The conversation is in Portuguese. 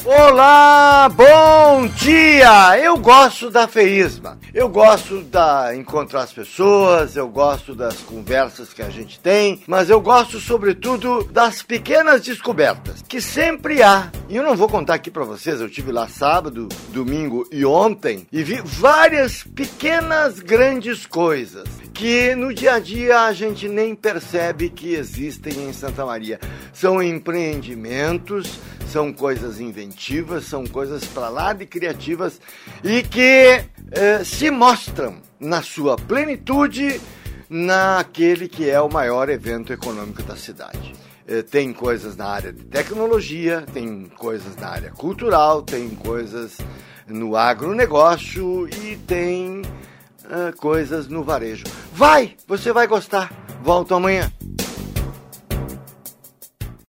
Olá, bom dia! Eu gosto da feísma, eu gosto de encontrar as pessoas, eu gosto das conversas que a gente tem, mas eu gosto sobretudo das pequenas descobertas, que sempre há. E eu não vou contar aqui pra vocês, eu tive lá sábado, domingo e ontem, e vi várias pequenas grandes coisas, que no dia a dia a gente nem percebe que existem em Santa Maria. São empreendimentos, são coisas inventivas, são coisas para lá de criativas e que se mostram na sua plenitude naquele que é o maior evento econômico da cidade. Tem coisas na área de tecnologia, tem coisas na área cultural, tem coisas no agronegócio e tem coisas no varejo. Você vai gostar. Volto amanhã.